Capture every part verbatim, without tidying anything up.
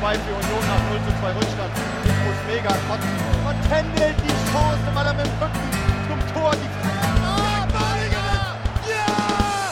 zwei für Union nach null zu zwei Rückstand. Ich muss mega kotzen. Und Tendel die Chance, weil er mit dem Rücken zum Tor die... Ah, Badiger! Ja!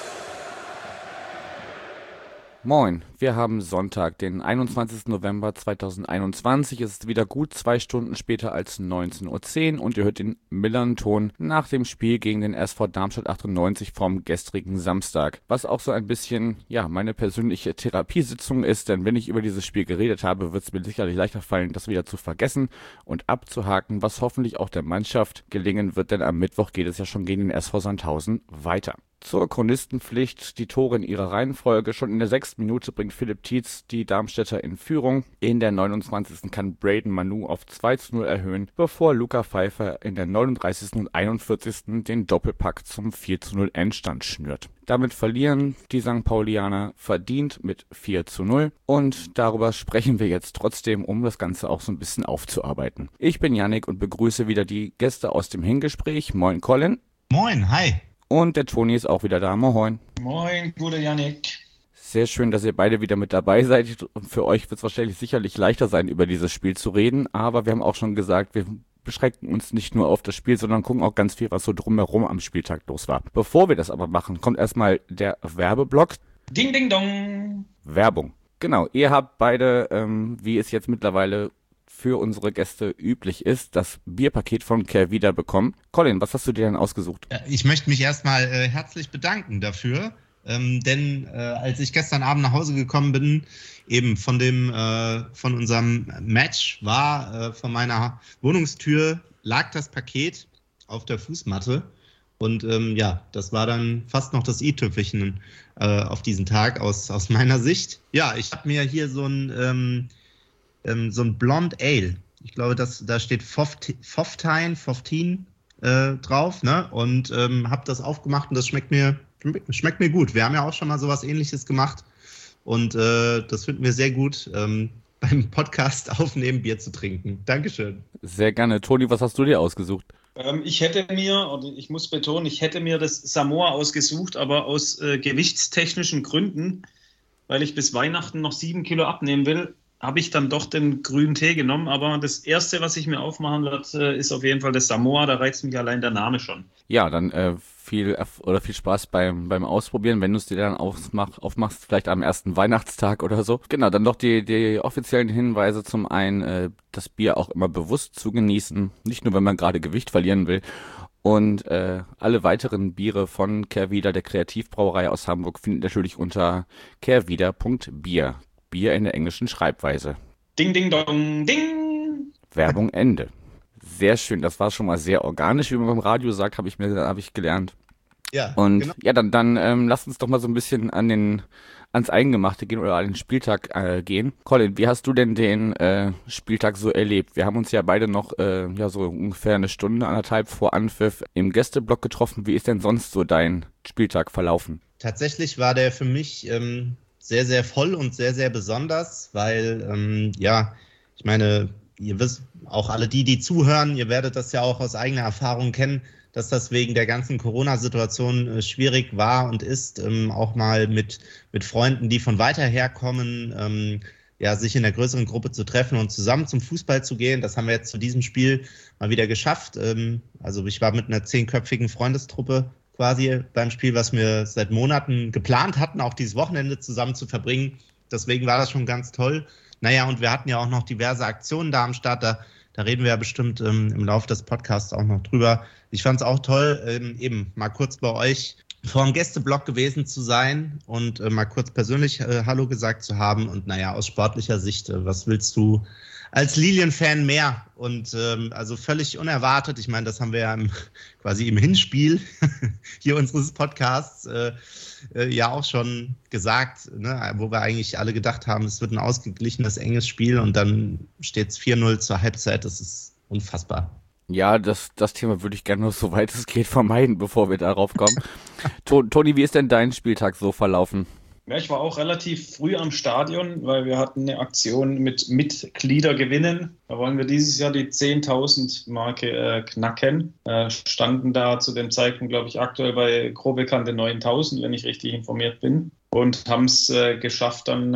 Moin, wir haben Sonntag, den einundzwanzigsten November zweitausendeinundzwanzig. Es ist wieder gut zwei Stunden später als neunzehn Uhr zehn und ihr hört den Millern-Ton nach dem Spiel gegen den S V Darmstadt achtundneunzig vom gestrigen Samstag. Was auch so ein bisschen, ja, meine persönliche Therapiesitzung ist, denn wenn ich über dieses Spiel geredet habe, wird es mir sicherlich leichter fallen, das wieder zu vergessen und abzuhaken, was hoffentlich auch der Mannschaft gelingen wird, denn am Mittwoch geht es ja schon gegen den S V Sandhausen weiter. Zur Chronistenpflicht, die Tore in ihrer Reihenfolge. Schon in der sechsten Minute bringt Philipp Tietz die Darmstädter in Führung. In der neunundzwanzigsten kann Braden Manu auf zwei zu null erhöhen, bevor Luca Pfeiffer in der neununddreißigsten und einundvierzigsten den Doppelpack zum vier zu null Endstand schnürt. Damit verlieren die Sankt Paulianer verdient mit vier zu null und darüber sprechen wir jetzt trotzdem, um das Ganze auch so ein bisschen aufzuarbeiten. Ich bin Yannick und begrüße wieder die Gäste aus dem Hingespräch. Moin Colin. Moin, hi. Und der Toni ist auch wieder da. Moin. Moin, guter Yannick. Sehr schön, dass ihr beide wieder mit dabei seid. Für euch wird es wahrscheinlich sicherlich leichter sein, über dieses Spiel zu reden. Aber wir haben auch schon gesagt, wir beschränken uns nicht nur auf das Spiel, sondern gucken auch ganz viel, was so drumherum am Spieltag los war. Bevor wir das aber machen, kommt erstmal der Werbeblock. Ding, ding, dong. Werbung. Genau, ihr habt beide, ähm, wie es jetzt mittlerweile für unsere Gäste üblich ist, das Bierpaket von Kehrwieder bekommen. Colin, was hast du dir denn ausgesucht? Ich möchte mich erstmal äh, herzlich bedanken dafür, ähm, denn äh, als ich gestern Abend nach Hause gekommen bin, eben von dem äh, von unserem Match war, äh, von meiner Wohnungstür lag das Paket auf der Fußmatte und ähm, ja, das war dann fast noch das i-Tüpfelchen äh, auf diesen Tag aus, aus meiner Sicht. Ja, ich habe mir hier so ein ähm, Ähm, so ein Blonde Ale. Ich glaube, das, da steht Foftine, Foftin äh, drauf, ne? Und ähm, habe das aufgemacht und das schmeckt mir, schmeckt mir gut. Wir haben ja auch schon mal sowas Ähnliches gemacht und äh, das finden wir sehr gut, ähm, beim Podcast aufnehmen, Bier zu trinken. Dankeschön. Sehr gerne. Toni, was hast du dir ausgesucht? Ähm, ich hätte mir, oder ich muss betonen, ich hätte mir das Samoa ausgesucht, aber aus äh, gewichtstechnischen Gründen, weil ich bis Weihnachten noch sieben Kilo abnehmen will, habe ich dann doch den grünen Tee genommen, aber das Erste, was ich mir aufmachen werde, ist auf jeden Fall das Samoa, da reizt mich allein der Name schon. Ja, dann äh, viel oder viel Spaß beim beim Ausprobieren, wenn du es dir dann aufmach, aufmachst, vielleicht am ersten Weihnachtstag oder so. Genau, dann noch die die offiziellen Hinweise. Zum einen, äh, das Bier auch immer bewusst zu genießen, nicht nur, wenn man gerade Gewicht verlieren will. Und äh, alle weiteren Biere von Kehrwieder, der Kreativbrauerei aus Hamburg, findet natürlich unter kehrwieder punkt bier. Bier in der englischen Schreibweise. Ding, ding, dong, ding. Werbung Ende. Sehr schön, das war schon mal sehr organisch, wie man beim Radio sagt, habe ich mir habe ich gelernt. Ja. Und genau. ja, dann dann ähm, lasst uns doch mal so ein bisschen an den ans Eingemachte gehen oder an den Spieltag äh, gehen. Colin, wie hast du denn den äh, Spieltag so erlebt? Wir haben uns ja beide noch äh, ja so ungefähr eine Stunde, anderthalb vor Anpfiff im Gästeblock getroffen. Wie ist denn sonst so dein Spieltag verlaufen? Tatsächlich war der für mich ähm, sehr, sehr voll und sehr, sehr besonders, weil, ähm, ja, ich meine, ihr wisst, auch alle die, die zuhören, ihr werdet das ja auch aus eigener Erfahrung kennen, dass das wegen der ganzen Corona-Situation äh, schwierig war und ist, ähm, auch mal mit, mit Freunden, die von weiter her kommen, ähm, ja, sich in der größeren Gruppe zu treffen und zusammen zum Fußball zu gehen. Das haben wir jetzt zu diesem Spiel mal wieder geschafft. Ähm, also ich war mit einer zehnköpfigen Freundestruppe quasi beim Spiel, was wir seit Monaten geplant hatten, auch dieses Wochenende zusammen zu verbringen. Deswegen war das schon ganz toll. Naja, und wir hatten ja auch noch diverse Aktionen da am Start. Da, da reden wir ja bestimmt ähm, im Laufe des Podcasts auch noch drüber. Ich fand es auch toll, ähm, eben mal kurz bei euch vor dem Gästeblock gewesen zu sein und äh, mal kurz persönlich äh, Hallo gesagt zu haben. Und naja, aus sportlicher Sicht, äh, was willst du als Lilien-Fan mehr? Und ähm, also völlig unerwartet, ich meine, das haben wir ja im, quasi im Hinspiel hier unseres Podcasts äh, äh, ja auch schon gesagt, ne, wo wir eigentlich alle gedacht haben, es wird ein ausgeglichenes, enges Spiel und dann steht es vier null zur Halbzeit, das ist unfassbar. Ja, das, das Thema würde ich gerne noch so weit es geht vermeiden, bevor wir darauf kommen. to- Toni, wie ist denn dein Spieltag so verlaufen? Ja, ich war auch relativ früh am Stadion, weil wir hatten eine Aktion mit Mitglieder gewinnen. Da wollen wir dieses Jahr die zehntausend Marke äh, knacken. Äh, standen da zu dem Zeitpunkt, glaube ich, aktuell bei grob bekannte neuntausend, wenn ich richtig informiert bin. Und haben es äh, geschafft, dann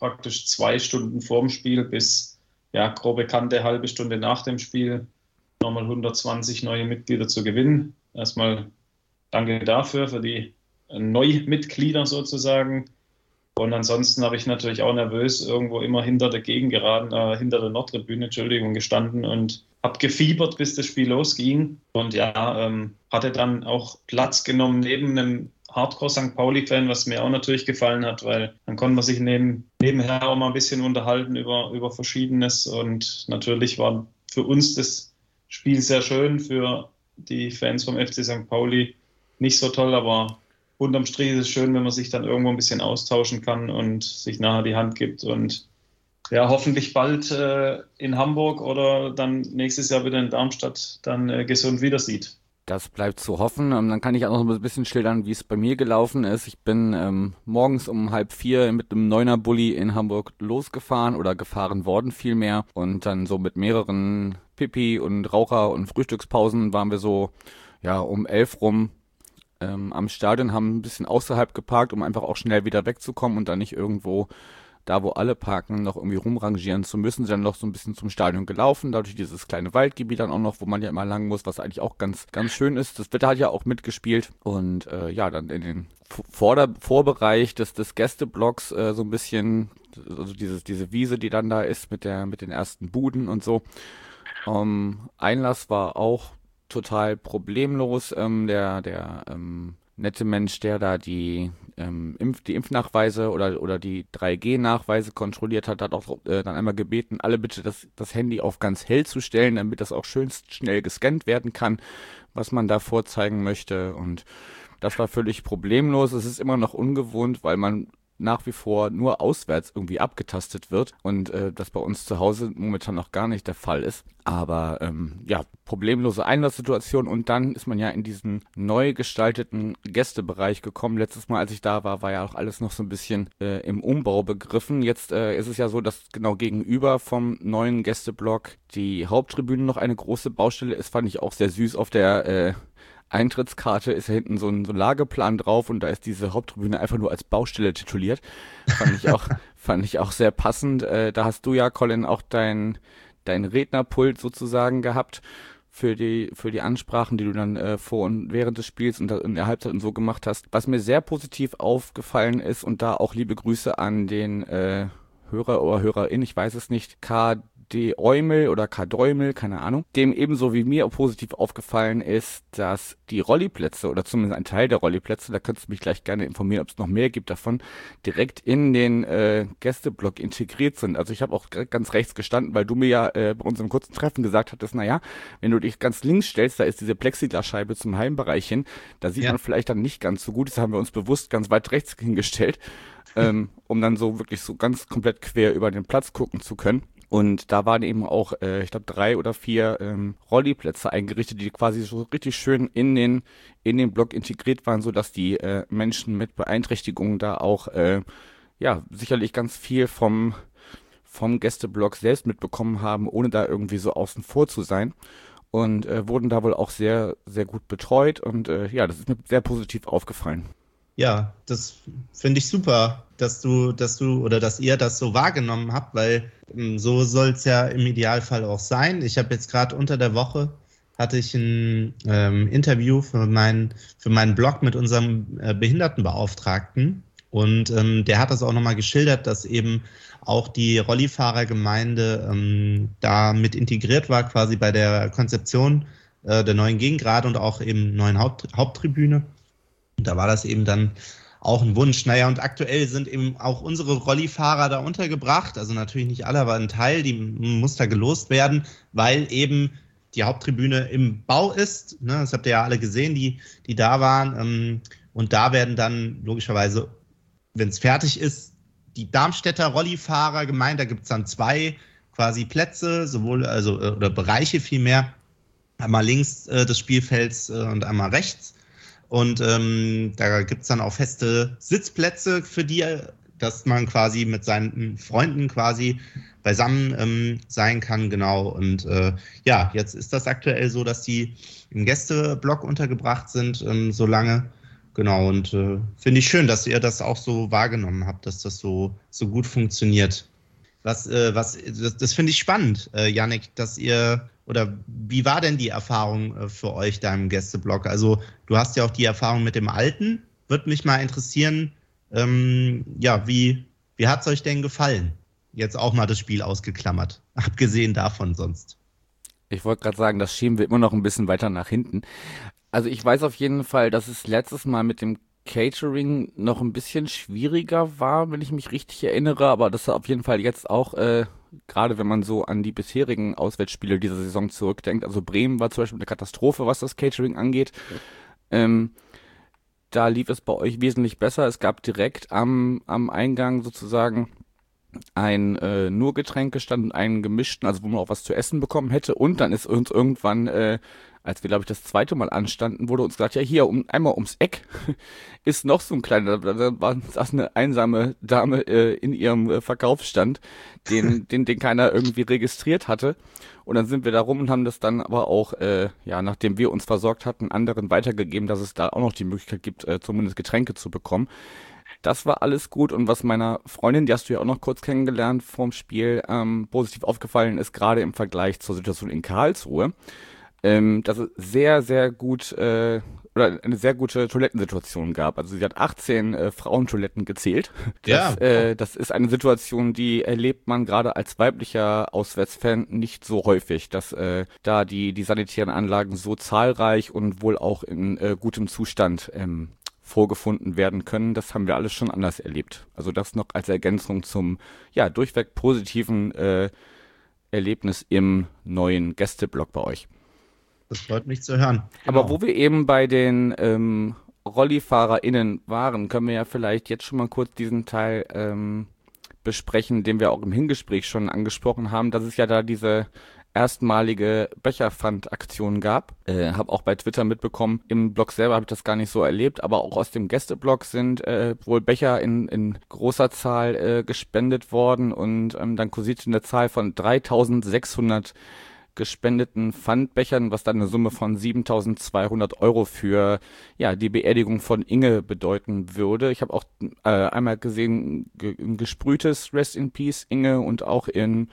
praktisch zwei Stunden vorm Spiel bis ja, grobe Kante, halbe Stunde nach dem Spiel nochmal hundertzwanzig neue Mitglieder zu gewinnen. Erstmal danke dafür, für die Neumitglieder sozusagen. Und ansonsten habe ich natürlich auch nervös irgendwo immer hinter der Gegengeraden, äh, hinter der Nordtribüne, Entschuldigung, gestanden und habe gefiebert, bis das Spiel losging. Und ja, ähm, hatte dann auch Platz genommen neben einem Hardcore-Sankt Pauli-Fan, was mir auch natürlich gefallen hat, weil dann konnte man sich neben, nebenher auch mal ein bisschen unterhalten über, über Verschiedenes. Und natürlich war für uns das Spiel sehr schön, für die Fans vom F C Sankt Pauli nicht so toll, aber unterm Strich ist es schön, wenn man sich dann irgendwo ein bisschen austauschen kann und sich nachher die Hand gibt und ja, hoffentlich bald äh, in Hamburg oder dann nächstes Jahr wieder in Darmstadt dann äh, gesund wieder sieht. Das bleibt zu hoffen. Ähm, dann kann ich auch noch ein bisschen schildern, wie es bei mir gelaufen ist. Ich bin ähm, morgens um halb vier mit einem Neuner-Bulli in Hamburg losgefahren oder gefahren worden vielmehr und dann so mit mehreren Pipi und Raucher und Frühstückspausen waren wir so ja um elf rum ähm, am Stadion, haben ein bisschen außerhalb geparkt, um einfach auch schnell wieder wegzukommen und dann nicht irgendwo da, wo alle parken, noch irgendwie rumrangieren zu müssen, sind dann noch so ein bisschen zum Stadion gelaufen, dadurch dieses kleine Waldgebiet dann auch noch, wo man ja immer lang muss, was eigentlich auch ganz ganz schön ist. Das Wetter hat ja auch mitgespielt und äh, ja, dann in den Vorder- Vorbereich des, des Gästeblocks äh, so ein bisschen, also dieses, diese Wiese, die dann da ist mit der mit den ersten Buden und so. Ähm, Einlass war auch total problemlos. Ähm, der der ähm, nette Mensch, der da die ähm, Impf, die Impfnachweise oder oder die drei G Nachweise kontrolliert hat, hat auch äh, dann einmal gebeten, alle bitte das das Handy auf ganz hell zu stellen, damit das auch schön schnell gescannt werden kann, was man da vorzeigen möchte. Und das war völlig problemlos. Es ist immer noch ungewohnt, weil man nach wie vor nur auswärts irgendwie abgetastet wird und äh, das bei uns zu Hause momentan noch gar nicht der Fall ist. Aber ähm, ja, problemlose Einlasssituation und dann ist man ja in diesen neu gestalteten Gästebereich gekommen. Letztes Mal, als ich da war, war ja auch alles noch so ein bisschen äh, im Umbau begriffen. Jetzt äh, ist es ja so, dass genau gegenüber vom neuen Gästeblock die Haupttribüne noch eine große Baustelle ist. Fand ich auch sehr süß auf der äh, Eintrittskarte ist ja hinten so ein, so ein Lageplan drauf und da ist diese Haupttribüne einfach nur als Baustelle tituliert. Fand ich auch, fand ich auch sehr passend. Äh, da hast du ja, Colin, auch dein, dein Rednerpult sozusagen gehabt für die, für die Ansprachen, die du dann äh, vor und während des Spiels und in der Halbzeit und so gemacht hast. Was mir sehr positiv aufgefallen ist und da auch liebe Grüße an den äh, Hörer oder Hörerin, ich weiß es nicht, K D Eumel oder K Däumel, keine Ahnung, dem ebenso wie mir positiv aufgefallen ist, dass die Rolliplätze oder zumindest ein Teil der Rolliplätze, da könntest du mich gleich gerne informieren, ob es noch mehr gibt davon, direkt in den äh, Gästeblock integriert sind. Also ich habe auch ganz rechts gestanden, weil du mir ja äh, bei unserem kurzen Treffen gesagt hattest, naja, wenn du dich ganz links stellst, da ist diese Plexiglasscheibe zum Heimbereich hin, da sieht ja. man vielleicht dann nicht ganz so gut, das haben wir uns bewusst ganz weit rechts hingestellt, ähm, um dann so wirklich so ganz komplett quer über den Platz gucken zu können. Und da waren eben auch, äh, ich glaube, drei oder vier ähm, Rolliplätze eingerichtet, die quasi so richtig schön in den in den Block integriert waren, so dass die äh, Menschen mit Beeinträchtigungen da auch äh, ja sicherlich ganz viel vom vom Gästeblock selbst mitbekommen haben, ohne da irgendwie so außen vor zu sein. Und äh, wurden da wohl auch sehr sehr gut betreut und äh, ja, das ist mir sehr positiv aufgefallen. Ja, das finde ich super, dass du, dass du oder dass ihr das so wahrgenommen habt, weil ähm, so soll es ja im Idealfall auch sein. Ich habe jetzt gerade unter der Woche hatte ich ein ähm, Interview für meinen für meinen Blog mit unserem äh, Behindertenbeauftragten und ähm, der hat das auch nochmal geschildert, dass eben auch die Rollifahrergemeinde ähm, da mit integriert war, quasi bei der Konzeption äh, der neuen Gegengrade und auch eben neuen Haupt, Haupttribüne. Da war das eben dann auch ein Wunsch. Naja, und aktuell sind eben auch unsere Rollifahrer da untergebracht. Also natürlich nicht alle, aber ein Teil, die muss da gelost werden, weil eben die Haupttribüne im Bau ist. Ne, das habt ihr ja alle gesehen, die, die da waren. Und da werden dann logischerweise, wenn es fertig ist, die Darmstädter Rollifahrer gemeint. Da gibt es dann zwei quasi Plätze, sowohl, also oder Bereiche vielmehr. Einmal links äh, des Spielfelds äh, und einmal rechts. Und ähm, da gibt es dann auch feste Sitzplätze für die, dass man quasi mit seinen Freunden quasi beisammen ähm, sein kann, genau. Und äh, ja, jetzt ist das aktuell so, dass die im Gästeblock untergebracht sind, ähm, so lange. genau, und äh, finde ich schön, dass ihr das auch so wahrgenommen habt, dass das so, so gut funktioniert. Was, äh, was, das, das finde ich spannend, äh, Yannick, dass ihr, oder wie war denn die Erfahrung äh, für euch da im Gästeblog? Also du hast ja auch die Erfahrung mit dem Alten, würde mich mal interessieren, ähm, ja, wie, wie hat es euch denn gefallen? Jetzt auch mal das Spiel ausgeklammert, abgesehen davon sonst. Ich wollte gerade sagen, das schieben wir immer noch ein bisschen weiter nach hinten. Also ich weiß auf jeden Fall, dass es letztes Mal mit dem Catering noch ein bisschen schwieriger war, wenn ich mich richtig erinnere, aber das ist auf jeden Fall jetzt auch, äh, gerade wenn man so an die bisherigen Auswärtsspiele dieser Saison zurückdenkt, also Bremen war zum Beispiel eine Katastrophe, was das Catering angeht. Ähm, da lief es bei euch wesentlich besser. Es gab direkt am, am Eingang sozusagen ein äh, nur Getränkestand und einen gemischten, also wo man auch was zu essen bekommen hätte. Und dann ist uns irgendwann, äh, als wir, glaube ich, das zweite Mal anstanden, wurde uns gesagt, ja, hier, um, einmal ums Eck ist noch so ein kleiner, da, da war saß eine einsame Dame äh, in ihrem äh, Verkaufsstand, den, den, den keiner irgendwie registriert hatte. Und dann sind wir da rum und haben das dann aber auch, äh, ja, nachdem wir uns versorgt hatten, anderen weitergegeben, dass es da auch noch die Möglichkeit gibt, äh, zumindest Getränke zu bekommen. Das war alles gut, und was meiner Freundin, die hast du ja auch noch kurz kennengelernt vorm Spiel, ähm, positiv aufgefallen ist, gerade im Vergleich zur Situation in Karlsruhe, ähm, dass es sehr, sehr gut, äh, oder eine sehr gute Toilettensituation gab. Also sie hat achtzehn äh, Frauentoiletten gezählt. Das, Ja. äh, das ist eine Situation, die erlebt man gerade als weiblicher Auswärtsfan nicht so häufig, dass äh, da die, die sanitären Anlagen so zahlreich und wohl auch in äh, gutem Zustand ähm, vorgefunden werden können. Das haben wir alles schon anders erlebt. Also das noch als Ergänzung zum, ja, durchweg positiven äh, Erlebnis im neuen Gästeblock bei euch. Das freut mich zu hören. Aber Genau. wo wir eben bei den ähm, RollifahrerInnen waren, können wir ja vielleicht jetzt schon mal kurz diesen Teil ähm, besprechen, den wir auch im Hingespräch schon angesprochen haben, dass es ja da diese erstmalige Becherpfand-Aktion gab. Äh, habe auch bei Twitter mitbekommen, im Blog selber habe ich das gar nicht so erlebt, aber auch aus dem Gästeblog sind äh, wohl Becher in, in großer Zahl äh, gespendet worden, und ähm, dann kursierte eine Zahl von dreitausendsechshundert gespendeten Pfandbechern, was dann eine Summe von siebentausendzweihundert Euro für, ja, die Beerdigung von Inge bedeuten würde. Ich habe auch äh, einmal gesehen, ge- ein gesprühtes Rest in Peace Inge, und auch in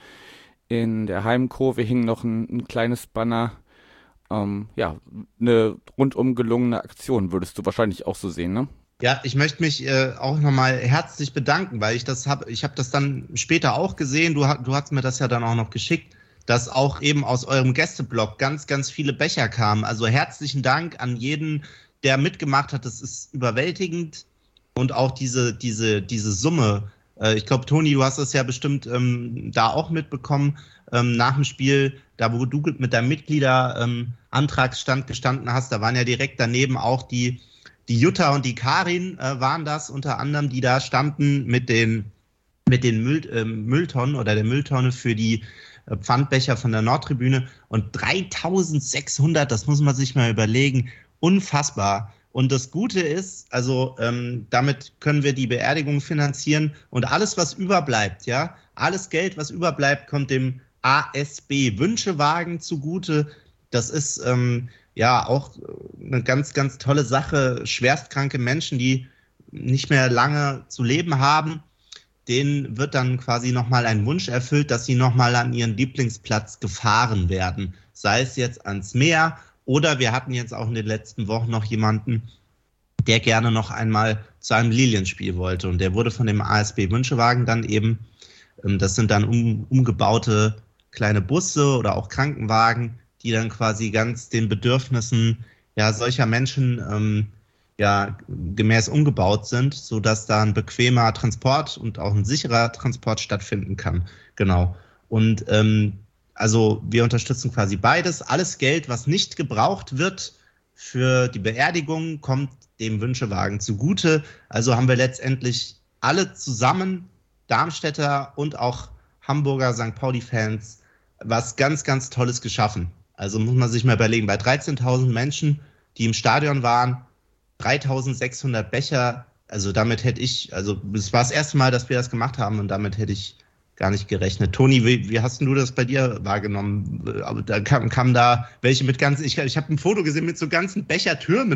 in der Heimkurve hing noch ein, ein kleines Banner. Ähm, ja, eine rundum gelungene Aktion, würdest du wahrscheinlich auch so sehen, ne? Ja, ich möchte mich äh, auch nochmal herzlich bedanken, weil ich das habe, ich habe das dann später auch gesehen, du, du hast mir das ja dann auch noch geschickt, dass auch eben aus eurem Gästeblog ganz, ganz viele Becher kamen. Also herzlichen Dank an jeden, der mitgemacht hat. Das ist überwältigend. Und auch diese, diese, diese Summe, äh, ich glaube, Toni, du hast das ja bestimmt ähm, da auch mitbekommen, ähm, nach dem Spiel, da wo du mit deinem Mitgliederantragsstand ähm, gestanden hast, da waren ja direkt daneben auch die, die Jutta und die Karin äh, waren das unter anderem, die da standen mit den, mit den Müll, äh, Mülltonnen oder der Mülltonne für die Pfandbecher von der Nordtribüne, und dreitausendsechshundert, das muss man sich mal überlegen, unfassbar. Und das Gute ist, also ähm, damit können wir die Beerdigung finanzieren, und alles, was überbleibt, ja, alles Geld, was überbleibt, kommt dem A S B Wünschewagen zugute. Das ist ähm, ja auch eine ganz, ganz tolle Sache. Schwerstkranke Menschen, die nicht mehr lange zu leben haben, denen wird dann quasi nochmal ein Wunsch erfüllt, dass sie nochmal an ihren Lieblingsplatz gefahren werden. Sei es jetzt ans Meer, oder wir hatten jetzt auch in den letzten Wochen noch jemanden, der gerne noch einmal zu einem Lilienspiel wollte. Und der wurde von dem A S B Wünschewagen dann eben, das sind dann um, umgebaute kleine Busse oder auch Krankenwagen, die dann quasi ganz den Bedürfnissen ja, solcher Menschen ähm, ja, gemäß umgebaut sind, sodass da ein bequemer Transport und auch ein sicherer Transport stattfinden kann. Genau. Und ähm, also wir unterstützen quasi beides. Alles Geld, was nicht gebraucht wird für die Beerdigung, kommt dem Wünschewagen zugute. Also haben wir letztendlich alle zusammen, Darmstädter und auch Hamburger Sankt Pauli-Fans, was ganz, ganz Tolles geschaffen. Also muss man sich mal überlegen, bei dreizehntausend Menschen, die im Stadion waren, dreitausendsechshundert Becher, also damit hätte ich, also es war das erste Mal, dass wir das gemacht haben, und damit hätte ich gar nicht gerechnet. Toni, wie, wie hast du das bei dir wahrgenommen? Aber da kamen kam da welche mit ganzen, ich, ich habe ein Foto gesehen mit so ganzen Bechertürmen.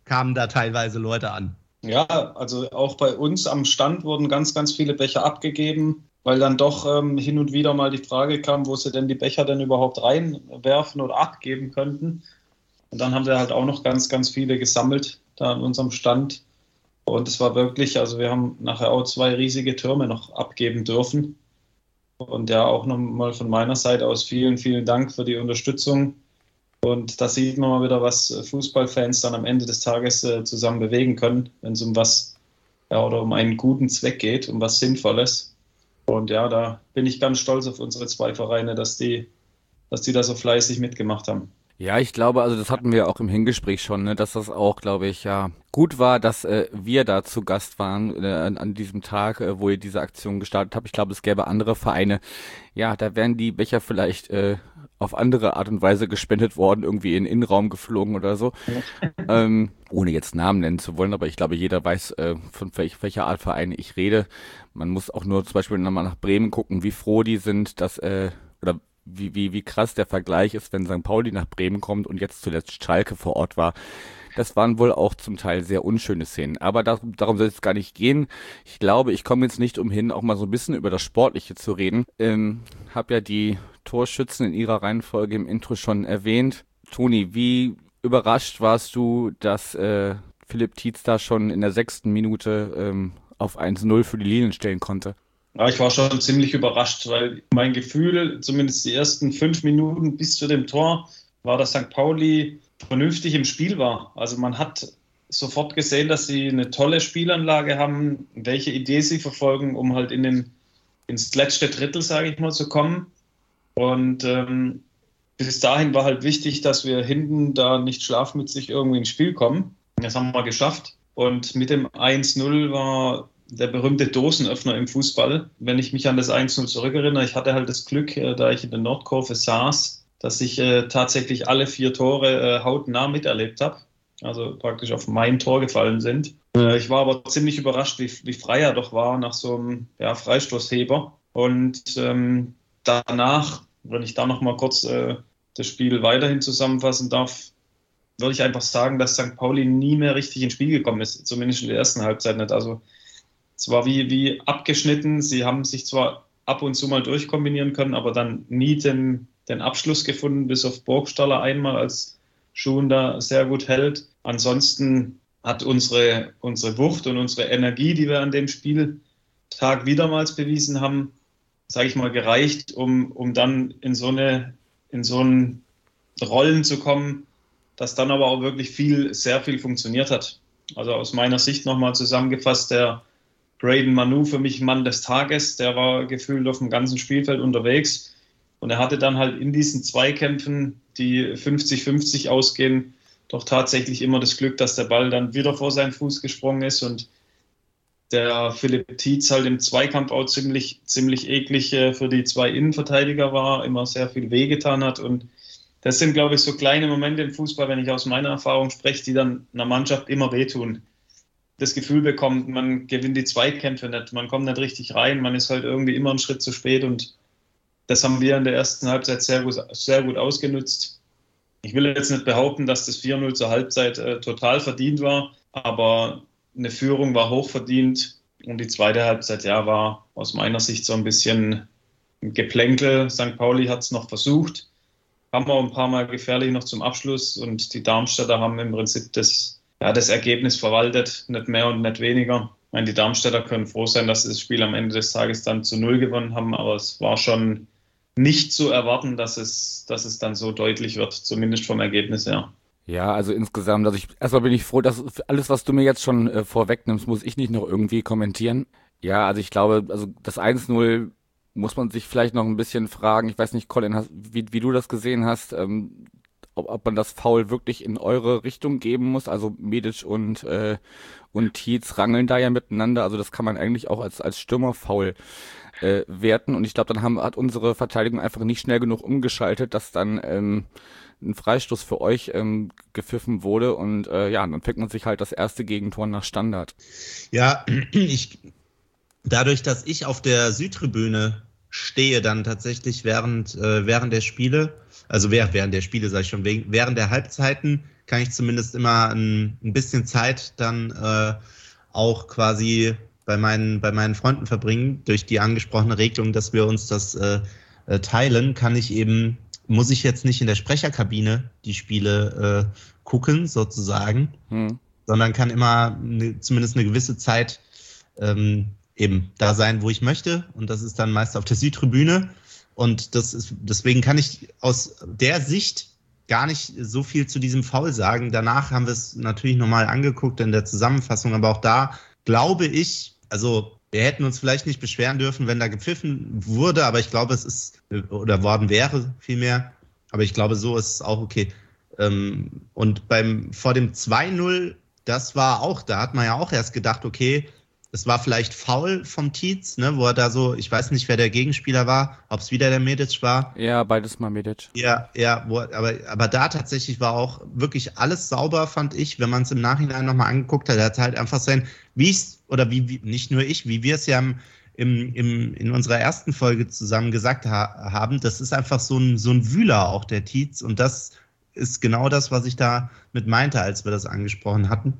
kamen da teilweise Leute an. Ja, also auch bei uns am Stand wurden ganz, ganz viele Becher abgegeben, weil dann doch ähm, hin und wieder mal die Frage kam, wo sie denn die Becher denn überhaupt reinwerfen oder abgeben könnten. Und dann haben wir halt auch noch ganz, ganz viele gesammelt da an unserem Stand. Und es war wirklich, also wir haben nachher auch zwei riesige Türme noch abgeben dürfen. Und ja, auch nochmal von meiner Seite aus vielen, vielen Dank für die Unterstützung. Und da sieht man mal wieder, was Fußballfans dann am Ende des Tages äh, zusammen bewegen können, wenn es um was, ja, oder um einen guten Zweck geht, um was Sinnvolles. Und ja, da bin ich ganz stolz auf unsere zwei Vereine, dass die, dass die da so fleißig mitgemacht haben. Ja, ich glaube, also das hatten wir auch im Hingespräch schon, ne, dass das auch, glaube ich, ja gut war, dass äh, wir da zu Gast waren äh, an, an diesem Tag, äh, wo ihr diese Aktion gestartet habt. Ich glaube, es gäbe andere Vereine, ja, da wären die Becher vielleicht äh, auf andere Art und Weise gespendet worden, irgendwie in den Innenraum geflogen oder so, ähm, ohne jetzt Namen nennen zu wollen, aber ich glaube, jeder weiß, äh, von welch, welcher Art Vereine ich rede. Man muss auch nur zum Beispiel nochmal nach Bremen gucken, wie froh die sind, dass, äh, oder Wie, wie, wie krass der Vergleich ist, wenn Sankt Pauli nach Bremen kommt und jetzt zuletzt Schalke vor Ort war. Das waren wohl auch zum Teil sehr unschöne Szenen. Aber darum, darum soll es gar nicht gehen. Ich glaube, ich komme jetzt nicht umhin, auch mal so ein bisschen über das Sportliche zu reden. Ähm, hab ja die Torschützen in ihrer Reihenfolge im Intro schon erwähnt. Toni, wie überrascht warst du, dass äh, Philipp Tietz da schon in der sechsten Minute ähm, auf eins null für die Linien stellen konnte? Ja, ich war schon ziemlich überrascht, weil mein Gefühl, zumindest die ersten fünf Minuten bis zu dem Tor, war, dass Sankt Pauli vernünftig im Spiel war. Also man hat sofort gesehen, dass sie eine tolle Spielanlage haben, welche Idee sie verfolgen, um halt in den, ins letzte Drittel, sage ich mal, zu kommen. Und ähm, bis dahin war halt wichtig, dass wir hinten da nicht schlafmützig irgendwie ins Spiel kommen. Das haben wir geschafft. Und mit dem eins null war der berühmte Dosenöffner im Fußball. Wenn ich mich an das eins null zurückerinnere, ich hatte halt das Glück, äh, da ich in der Nordkurve saß, dass ich äh, tatsächlich alle vier Tore äh, hautnah miterlebt habe. Also praktisch auf mein Tor gefallen sind. Äh, ich war aber ziemlich überrascht, wie, wie frei er doch war nach so einem ja, Freistoßheber. Und ähm, danach, wenn ich da noch mal kurz äh, das Spiel weiterhin zusammenfassen darf, würde ich einfach sagen, dass Sankt Pauli nie mehr richtig ins Spiel gekommen ist. Zumindest in der ersten Halbzeit nicht. Also es war wie, wie abgeschnitten. Sie haben sich zwar ab und zu mal durchkombinieren können, aber dann nie den, den Abschluss gefunden, bis auf Burgstaller einmal, als Schuhen da sehr gut hält. Ansonsten hat unsere, unsere Wucht und unsere Energie, die wir an dem Spieltag wiedermals bewiesen haben, sage ich mal, gereicht, um, um dann in so eine, in so ein Rollen zu kommen, dass dann aber auch wirklich viel, sehr viel funktioniert hat. Also aus meiner Sicht nochmal zusammengefasst, der Braden Manu für mich Mann des Tages, der war gefühlt auf dem ganzen Spielfeld unterwegs und er hatte dann halt in diesen Zweikämpfen, die fünfzig fünfzig ausgehen, doch tatsächlich immer das Glück, dass der Ball dann wieder vor seinen Fuß gesprungen ist und der Philipp Tietz halt im Zweikampf auch ziemlich, ziemlich eklig für die zwei Innenverteidiger war, immer sehr viel wehgetan hat und das sind, glaube ich, so kleine Momente im Fußball, wenn ich aus meiner Erfahrung spreche, die dann einer Mannschaft immer wehtun. Das Gefühl bekommt, man gewinnt die Zweikämpfe nicht, man kommt nicht richtig rein, man ist halt irgendwie immer einen Schritt zu spät und das haben wir in der ersten Halbzeit sehr gut, sehr gut ausgenutzt. Ich will jetzt nicht behaupten, dass das vier null zur Halbzeit äh, total verdient war, aber eine Führung war hochverdient und die zweite Halbzeit ja, war aus meiner Sicht so ein bisschen ein Geplänkel. Sankt Pauli hat es noch versucht, haben wir ein paar Mal gefährlich noch zum Abschluss und die Darmstädter haben im Prinzip das Ja, das Ergebnis verwaltet, nicht mehr und nicht weniger. Ich meine, die Darmstädter können froh sein, dass sie das Spiel am Ende des Tages dann zu null gewonnen haben, aber es war schon nicht zu erwarten, dass es, dass es dann so deutlich wird, zumindest vom Ergebnis her. Ja, also insgesamt, also ich, erstmal bin ich froh, dass alles, was du mir jetzt schon äh, vorwegnimmst, muss ich nicht noch irgendwie kommentieren. Ja, also ich glaube, also das eins null muss man sich vielleicht noch ein bisschen fragen. Ich weiß nicht, Colin, hast, wie, wie du das gesehen hast, ähm, Ob, ob man das Foul wirklich in eure Richtung geben muss. Also Medic und äh, und Tietz rangeln da ja miteinander. Also das kann man eigentlich auch als als Stürmerfoul äh, werten. Und ich glaube, dann haben, hat unsere Verteidigung einfach nicht schnell genug umgeschaltet, dass dann ähm, ein Freistoß für euch ähm, gepfiffen wurde. Und äh, ja, dann fängt man sich halt das erste Gegentor nach Standard. Ja, ich dadurch, dass ich auf der Südtribüne stehe, dann tatsächlich während äh, während der Spiele, also während, während der Spiele, sage ich schon, während der Halbzeiten, kann ich zumindest immer ein, ein bisschen Zeit dann äh, auch quasi bei meinen, bei meinen Freunden verbringen. Durch die angesprochene Regelung, dass wir uns das äh, äh, teilen, kann ich eben, muss ich jetzt nicht in der Sprecherkabine die Spiele äh, gucken, sozusagen, hm. sondern kann immer ne, zumindest eine gewisse Zeit ähm, eben da sein, wo ich möchte. Und das ist dann meist auf der Südtribüne. Und das ist, deswegen kann ich aus der Sicht gar nicht so viel zu diesem Foul sagen. Danach haben wir es natürlich nochmal angeguckt in der Zusammenfassung, aber auch da glaube ich, also wir hätten uns vielleicht nicht beschweren dürfen, wenn da gepfiffen wurde, aber ich glaube, es ist, oder worden wäre vielmehr, aber ich glaube, so ist es auch okay. Und beim vor dem zwei null, das war auch, da hat man ja auch erst gedacht, okay, es war vielleicht faul vom Tietz, ne, wo er da so, ich weiß nicht, wer der Gegenspieler war, ob es wieder der Medic war. Ja, beides mal Medic. Ja, ja, wo, aber, aber da tatsächlich war auch wirklich alles sauber, fand ich, wenn man es im Nachhinein nochmal angeguckt hat. Er hat halt einfach sein, wie ich oder wie, wie, nicht nur ich, wie wir es ja im, im, im, in unserer ersten Folge zusammen gesagt ha- haben, das ist einfach so ein, so ein Wühler auch, der Tietz. Und das ist genau das, was ich da mit meinte, als wir das angesprochen hatten.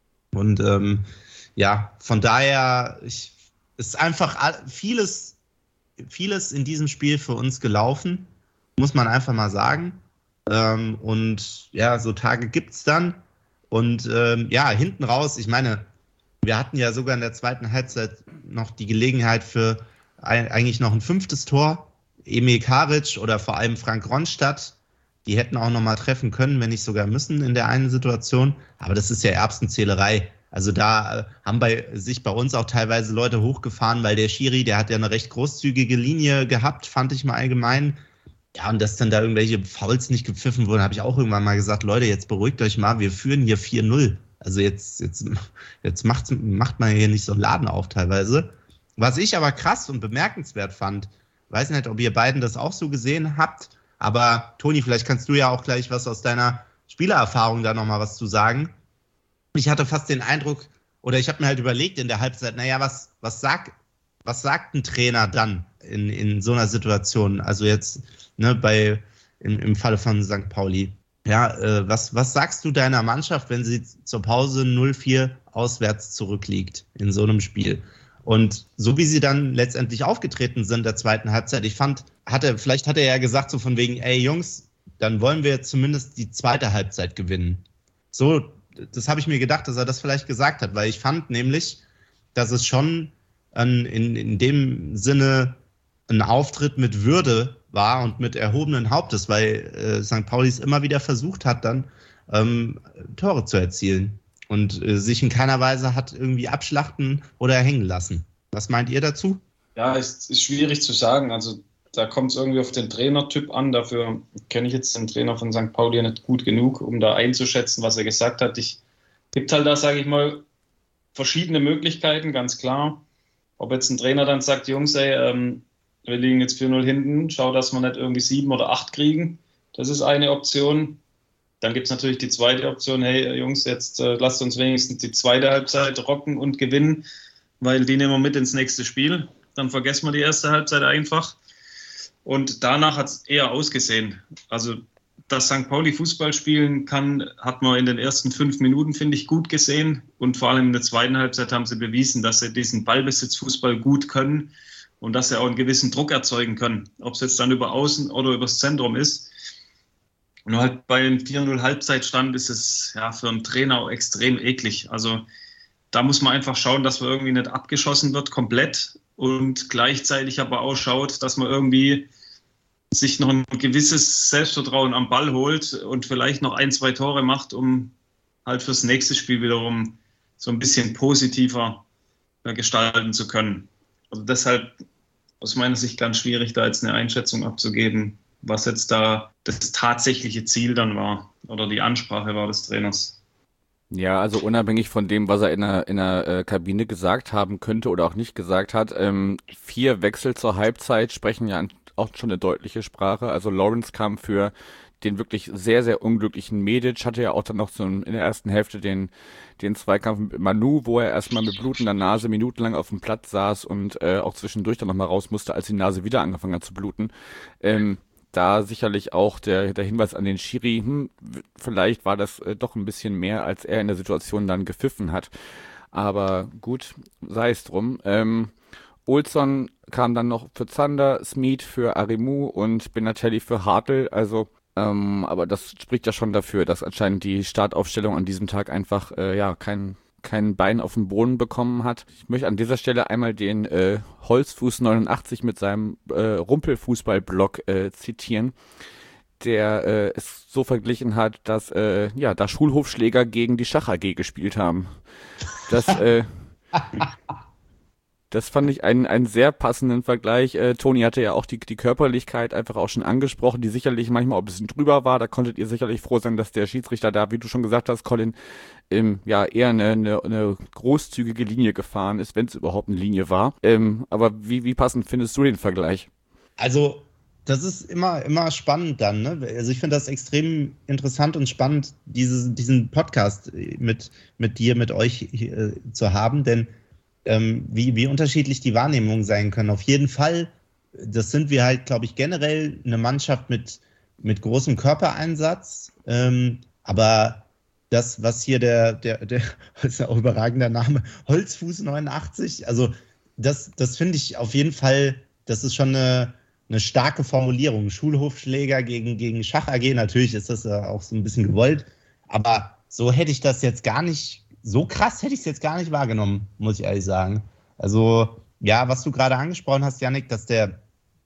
Und ähm, ja, von daher ich, ist einfach vieles, vieles in diesem Spiel für uns gelaufen, muss man einfach mal sagen. Ähm, und ja, so Tage gibt's dann. Und ähm, ja, hinten raus, ich meine, wir hatten ja sogar in der zweiten Halbzeit noch die Gelegenheit für ein, eigentlich noch ein fünftes Tor. Emil Karic oder vor allem Frank Ronstadt, die hätten auch noch mal treffen können, wenn nicht sogar müssen in der einen Situation. Aber das ist ja Erbsenzählerei. Also da haben bei sich bei uns auch teilweise Leute hochgefahren, weil der Schiri, der hat ja eine recht großzügige Linie gehabt, fand ich mal allgemein. Ja, und dass dann da irgendwelche Fouls nicht gepfiffen wurden, habe ich auch irgendwann mal gesagt, Leute, jetzt beruhigt euch mal, wir führen hier vier null. Also jetzt, jetzt, jetzt macht, macht man hier nicht so einen Laden auf teilweise. Was ich aber krass und bemerkenswert fand, weiß nicht, ob ihr beiden das auch so gesehen habt, aber Toni, vielleicht kannst du ja auch gleich was aus deiner Spielererfahrung da nochmal was zu sagen. Ich hatte fast den Eindruck, oder ich habe mir halt überlegt in der Halbzeit, naja, was, was, sag, was sagt ein Trainer dann in, in so einer Situation? Also jetzt ne, bei, im, im Falle von Sankt Pauli. Ja, äh, was, was sagst du deiner Mannschaft, wenn sie zur Pause null vier auswärts zurückliegt in so einem Spiel? Und so wie sie dann letztendlich aufgetreten sind der zweiten Halbzeit, ich fand, hatte, vielleicht hat er ja gesagt so von wegen, ey Jungs, dann wollen wir zumindest die zweite Halbzeit gewinnen. So, das habe ich mir gedacht, dass er das vielleicht gesagt hat, weil ich fand nämlich, dass es schon ein, in, in dem Sinne ein Auftritt mit Würde war und mit erhobenen Hauptes, weil äh, Sankt Pauli es immer wieder versucht hat, dann ähm, Tore zu erzielen und äh, sich in keiner Weise hat irgendwie abschlachten oder hängen lassen. Was meint ihr dazu? Ja, es ist schwierig zu sagen. Also da kommt es irgendwie auf den Trainertyp an. Dafür kenne ich jetzt den Trainer von Sankt Pauli nicht gut genug, um da einzuschätzen, was er gesagt hat. Ich gibt halt da, sage ich mal, verschiedene Möglichkeiten, ganz klar. Ob jetzt ein Trainer dann sagt, Jungs, ey, ähm, wir liegen jetzt vier null hinten, schau, dass wir nicht irgendwie sieben oder acht kriegen. Das ist eine Option. Dann gibt es natürlich die zweite Option, hey Jungs, jetzt äh, lasst uns wenigstens die zweite Halbzeit rocken und gewinnen, weil die nehmen wir mit ins nächste Spiel. Dann vergessen wir die erste Halbzeit einfach. Und danach hat es eher ausgesehen. Also, dass Sankt Pauli Fußball spielen kann, hat man in den ersten fünf Minuten, finde ich, gut gesehen. Und vor allem in der zweiten Halbzeit haben sie bewiesen, dass sie diesen Ballbesitzfußball gut können und dass sie auch einen gewissen Druck erzeugen können. Ob es jetzt dann über Außen oder übers Zentrum ist. Nur halt bei einem vier null Halbzeitstand ist es ja für einen Trainer auch extrem eklig. Also da muss man einfach schauen, dass man irgendwie nicht abgeschossen wird komplett und gleichzeitig aber auch schaut, dass man irgendwie sich noch ein gewisses Selbstvertrauen am Ball holt und vielleicht noch ein, zwei Tore macht, um halt fürs nächste Spiel wiederum so ein bisschen positiver gestalten zu können. Also deshalb aus meiner Sicht ganz schwierig, da jetzt eine Einschätzung abzugeben, was jetzt da das tatsächliche Ziel dann war oder die Ansprache war des Trainers. Ja, also unabhängig von dem, was er in der, in der äh, Kabine gesagt haben könnte oder auch nicht gesagt hat, ähm, vier Wechsel zur Halbzeit sprechen ja auch schon eine deutliche Sprache. Also Lawrence kam für den wirklich sehr, sehr unglücklichen Medic, hatte ja auch dann noch so in der ersten Hälfte den den Zweikampf mit Manu, wo er erstmal mit blutender Nase minutenlang auf dem Platz saß und äh, auch zwischendurch dann nochmal raus musste, als die Nase wieder angefangen hat zu bluten. Ähm, da sicherlich auch der, der Hinweis an den Schiri, hm, vielleicht war das äh, doch ein bisschen mehr, als er in der Situation dann gepfiffen hat. Aber gut, sei es drum. Ähm, Olsson kam dann noch für Zander, Smith für Arimu und Benatelli für Hartl. Also, ähm, aber das spricht ja schon dafür, dass anscheinend die Startaufstellung an diesem Tag einfach äh, ja kein kein Bein auf den Boden bekommen hat. Ich möchte an dieser Stelle einmal den äh, Holzfuß neunundachtzig mit seinem äh, Rumpelfußball-Blog äh, zitieren, der äh, es so verglichen hat, dass äh, ja da Schulhofschläger gegen die Schach-A G gespielt haben. Das äh, Das fand ich einen, einen sehr passenden Vergleich. Äh, Toni hatte ja auch die, die Körperlichkeit einfach auch schon angesprochen, die sicherlich manchmal auch ein bisschen drüber war. Da konntet ihr sicherlich froh sein, dass der Schiedsrichter da, wie du schon gesagt hast, Colin, ähm, ja eher eine, eine, eine großzügige Linie gefahren ist, wenn es überhaupt eine Linie war. Ähm, aber wie, wie passend findest du den Vergleich? Also, das ist immer, immer spannend dann, ne? Also ich finde das extrem interessant und spannend, diese, diesen Podcast mit, mit dir, mit euch äh, zu haben, denn Wie, wie unterschiedlich die Wahrnehmungen sein können. Auf jeden Fall, das sind wir halt, glaube ich, generell eine Mannschaft mit, mit großem Körpereinsatz. Ähm, aber das, was hier der, der, der, das ist ja auch überragender Name, Holzfuß neunundachtzig, also das, das finde ich auf jeden Fall, das ist schon eine, eine starke Formulierung. Schulhofschläger gegen, gegen Schach-A G, natürlich ist das auch so ein bisschen gewollt, aber so hätte ich das jetzt gar nicht So krass hätte ich es jetzt gar nicht wahrgenommen, muss ich ehrlich sagen. Also, ja, was du gerade angesprochen hast, Yannick, dass der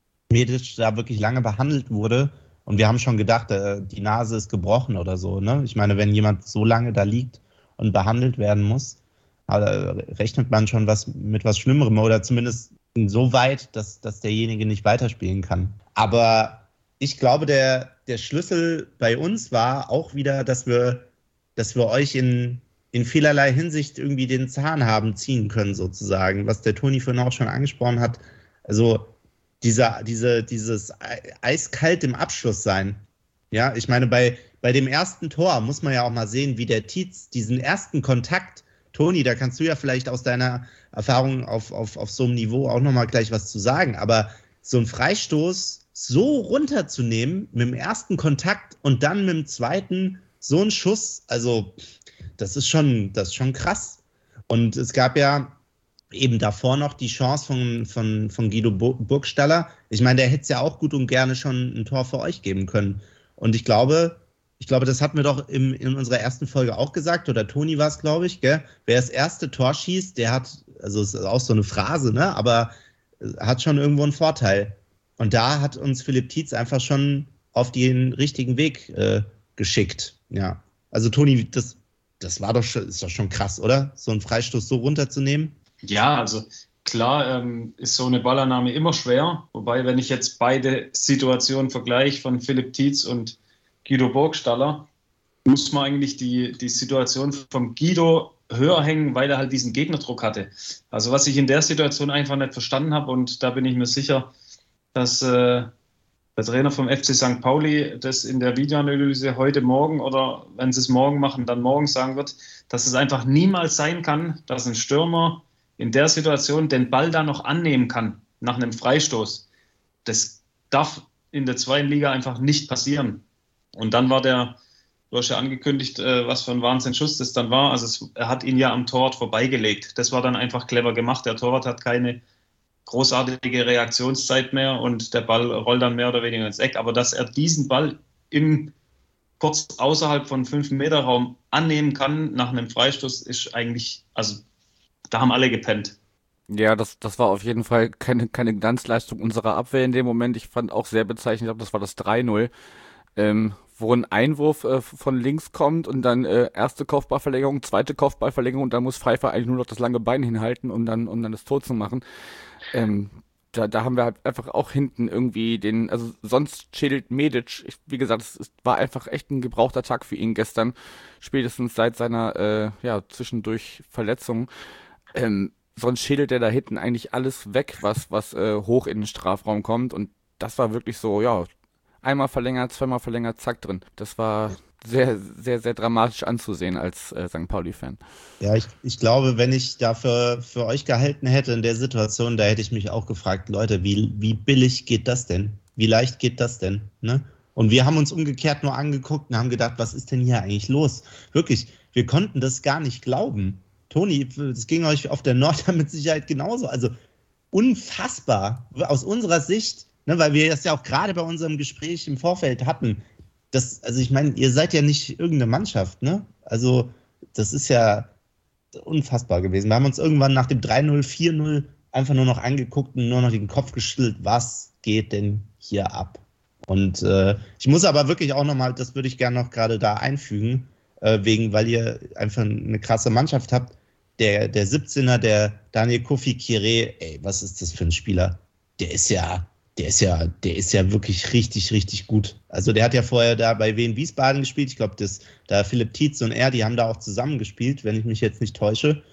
Medic da wirklich lange behandelt wurde und wir haben schon gedacht, äh, die Nase ist gebrochen oder so, ne? Ich meine, wenn jemand so lange da liegt und behandelt werden muss, äh, rechnet man schon was mit was Schlimmerem oder zumindest so weit, dass, dass derjenige nicht weiterspielen kann. Aber ich glaube, der, der Schlüssel bei uns war auch wieder, dass wir, dass wir euch in in vielerlei Hinsicht irgendwie den Zahn haben ziehen können, sozusagen, was der Toni vorhin auch schon angesprochen hat. Also dieser, diese, dieses eiskalt im Abschluss sein. Ja, ich meine, bei, bei dem ersten Tor muss man ja auch mal sehen, wie der Tietz diesen ersten Kontakt, Toni, da kannst du ja vielleicht aus deiner Erfahrung auf, auf, auf so einem Niveau auch nochmal gleich was zu sagen, aber so ein Freistoß so runterzunehmen mit dem ersten Kontakt und dann mit dem zweiten so ein Schuss, also Das ist schon, das ist schon krass. Und es gab ja eben davor noch die Chance von, von, von Guido Burgstaller. Ich meine, der hätte es ja auch gut und gerne schon ein Tor für euch geben können. Und ich glaube, ich glaube, das hatten wir doch im, in unserer ersten Folge auch gesagt, oder Toni war es, glaube ich, gell? Wer das erste Tor schießt, der hat, also es ist auch so eine Phrase, ne? Aber hat schon irgendwo einen Vorteil. Und da hat uns Philipp Tietz einfach schon auf den richtigen Weg äh, geschickt. Ja. Also Toni, das Das war doch schon, ist doch schon krass, oder? So einen Freistoß so runterzunehmen? Ja, also klar ähm, ist so eine Ballannahme immer schwer. Wobei, wenn ich jetzt beide Situationen vergleiche von Philipp Tietz und Guido Burgstaller, muss man eigentlich die, die Situation von Guido höher hängen, weil er halt diesen Gegnerdruck hatte. Also was ich in der Situation einfach nicht verstanden habe, und da bin ich mir sicher, dass äh, der Trainer vom F C Sankt Pauli das in der Videoanalyse heute Morgen oder wenn sie es morgen machen, dann morgen sagen wird, dass es einfach niemals sein kann, dass ein Stürmer in der Situation den Ball da noch annehmen kann nach einem Freistoß. Das darf in der zweiten Liga einfach nicht passieren. Und dann war der, du hast ja angekündigt, was für ein Wahnsinnsschuss das dann war. Also es, er hat ihn ja am Torwart vorbeigelegt. Das war dann einfach clever gemacht. Der Torwart hat keine großartige Reaktionszeit mehr und der Ball rollt dann mehr oder weniger ins Eck. Aber dass er diesen Ball im kurz außerhalb von fünf Meter Raum annehmen kann nach einem Freistoß, ist eigentlich, also da haben alle gepennt. Ja, das, das war auf jeden Fall keine, keine Glanzleistung unserer Abwehr in dem Moment. Ich fand auch sehr bezeichnend, ich glaube, das war das drei null, ähm, wo ein Einwurf äh, von links kommt und dann äh, erste Kopfballverlängerung, zweite Kopfballverlängerung und dann muss Pfeiffer eigentlich nur noch das lange Bein hinhalten, um dann, um dann das Tor zu machen. Ähm, da, da haben wir halt einfach auch hinten irgendwie den, also sonst schädelt Medic, ich, wie gesagt, es, es war einfach echt ein gebrauchter Tag für ihn gestern, spätestens seit seiner, äh, ja, zwischendurch Verletzung. Ähm, sonst schädelt er da hinten eigentlich alles weg, was, was äh, hoch in den Strafraum kommt, und das war wirklich so, ja, einmal verlängert, zweimal verlängert, zack drin. Das war sehr, sehr, sehr dramatisch anzusehen als äh, Sankt Pauli-Fan. Ja, ich, ich glaube, wenn ich dafür für euch gehalten hätte in der Situation, da hätte ich mich auch gefragt, Leute, wie, wie billig geht das denn? Wie Wie leicht geht das denn? Ne? Und wir haben uns umgekehrt nur angeguckt und haben gedacht, was ist denn hier eigentlich los? Wirklich, wir konnten das gar nicht glauben. Toni, das ging euch auf der Nord mit Sicherheit genauso. Also unfassbar aus unserer Sicht, ne, weil wir das ja auch gerade bei unserem Gespräch im Vorfeld hatten. Das, also ich meine, ihr seid ja nicht irgendeine Mannschaft, ne? Also das ist ja unfassbar gewesen. Wir haben uns irgendwann nach dem drei null, vier null einfach nur noch angeguckt und nur noch den Kopf geschüttelt, was geht denn hier ab? Und äh, ich muss aber wirklich auch nochmal, das würde ich gerne noch gerade da einfügen, äh, wegen, weil ihr einfach eine krasse Mannschaft habt. Der, der siebzehner, der Daniel Kofi Kire, ey, was ist das für ein Spieler? Der ist ja, der ist ja, der ist ja wirklich richtig, richtig gut. Also der hat ja vorher da bei Wien Wiesbaden gespielt. Ich glaube, das da Philipp Tietz und er, die haben da auch zusammen gespielt, wenn ich mich jetzt nicht täusche.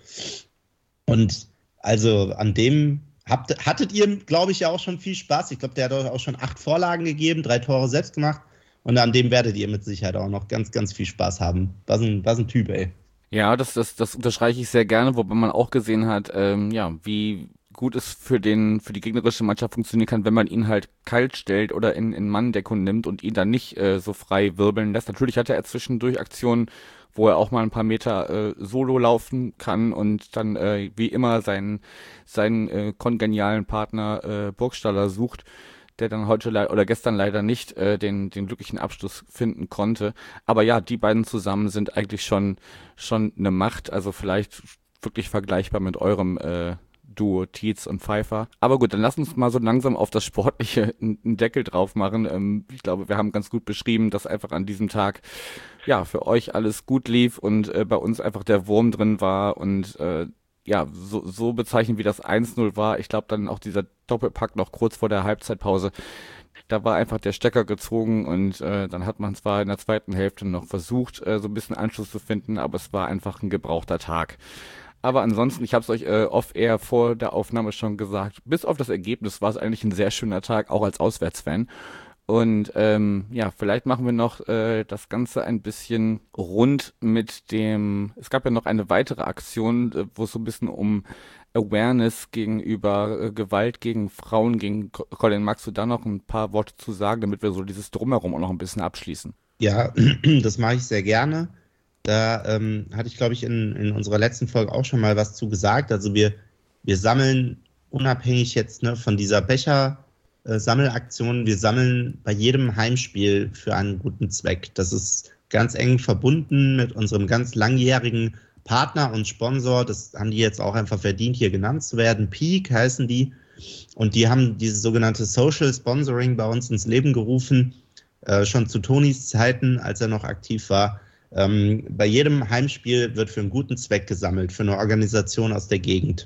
Und also an dem habt, hattet ihr, glaube ich, ja auch schon viel Spaß. Ich glaube, der hat euch auch schon acht Vorlagen gegeben, drei Tore selbst gemacht. Und an dem werdet ihr mit Sicherheit auch noch ganz, ganz viel Spaß haben. Was ein, was ein Typ, ey. Ja, das, das, das unterstreiche ich sehr gerne, wobei man auch gesehen hat, ähm, ja, wie gut es für den, für die gegnerische Mannschaft funktionieren kann, wenn man ihn halt kalt stellt oder in, in Manndeckung nimmt und ihn dann nicht äh, so frei wirbeln lässt. Natürlich hatte er zwischendurch Aktionen, wo er auch mal ein paar Meter äh, solo laufen kann und dann äh, wie immer seinen, seinen äh, kongenialen Partner äh, Burgstaller sucht, der dann heute le- oder gestern leider nicht äh, den den glücklichen Abschluss finden konnte. Aber ja, die beiden zusammen sind eigentlich schon schon eine Macht, also vielleicht wirklich vergleichbar mit eurem äh, Duo Tietz und Pfeiffer. Aber gut, dann lass uns mal so langsam auf das Sportliche einen Deckel drauf machen. Ähm, ich glaube, wir haben ganz gut beschrieben, dass einfach an diesem Tag ja für euch alles gut lief und äh, bei uns einfach der Wurm drin war und äh, ja, so, so bezeichnen, wie das eins null war. Ich glaube, dann auch dieser Doppelpack noch kurz vor der Halbzeitpause. Da war einfach der Stecker gezogen und äh, dann hat man zwar in der zweiten Hälfte noch versucht, äh, so ein bisschen Anschluss zu finden, aber es war einfach ein gebrauchter Tag. Aber ansonsten, ich habe es euch äh, off-air vor der Aufnahme schon gesagt, bis auf das Ergebnis war es eigentlich ein sehr schöner Tag, auch als Auswärtsfan. Und ähm, ja, vielleicht machen wir noch äh, das Ganze ein bisschen rund mit dem, es gab ja noch eine weitere Aktion, äh, wo es so ein bisschen um Awareness gegenüber äh, Gewalt gegen Frauen ging. Colin, magst du da noch ein paar Worte zu sagen, damit wir so dieses Drumherum auch noch ein bisschen abschließen? Ja, das mache ich sehr gerne. Da ähm, hatte ich, glaube ich, in, in unserer letzten Folge auch schon mal was zu gesagt. Also wir, wir sammeln unabhängig jetzt ne, von dieser Becher- Sammelaktionen. Wir sammeln bei jedem Heimspiel für einen guten Zweck. Das ist ganz eng verbunden mit unserem ganz langjährigen Partner und Sponsor. Das haben die jetzt auch einfach verdient, hier genannt zu werden. Peak heißen die. Und die haben dieses sogenannte Social Sponsoring bei uns ins Leben gerufen, äh, schon zu Tonis Zeiten, als er noch aktiv war. Ähm, bei jedem Heimspiel wird für einen guten Zweck gesammelt, für eine Organisation aus der Gegend.